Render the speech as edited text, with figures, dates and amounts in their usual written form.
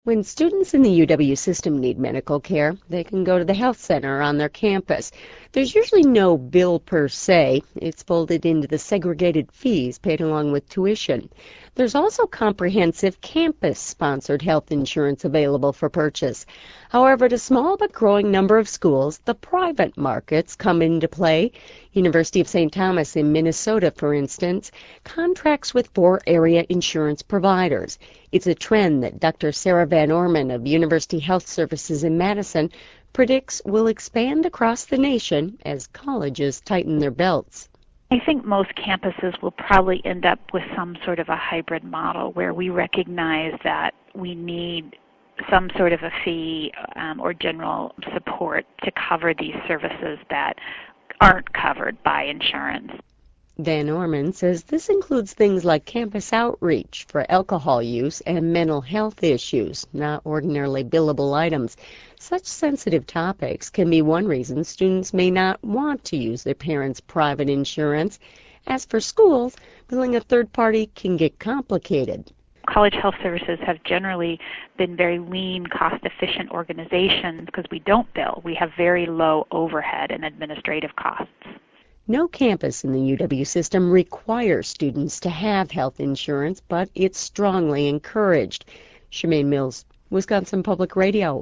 When students in the UW system need medical care, they can go to the health center on their campus. There's usually no bill per se. It's folded into the segregated fees paid along with tuition. There's also comprehensive campus-sponsored health insurance available for purchase. However, at a small but growing number of schools, the private markets come into play. University of St. Thomas in Minnesota, for instance, contracts with 4 area insurance providers. It's a trend that Dr. Sarah Van Orman of University Health Services in Madison predicts will expand across the nation as colleges tighten their belts. I think most campuses will probably end up with some sort of a hybrid model where we recognize that we need some sort of a fee or general support to cover these services that aren't covered by insurance. Van Orman says this includes things like campus outreach for alcohol use and mental health issues, not ordinarily billable items. Such sensitive topics can be one reason students may not want to use their parents' private insurance. As for schools, billing a third party can get complicated. College health services have generally been very lean, cost-efficient organizations because we don't bill. We have very low overhead and administrative costs. No campus in the UW system requires students to have health insurance, but it's strongly encouraged. Shemaine Mills, Wisconsin Public Radio.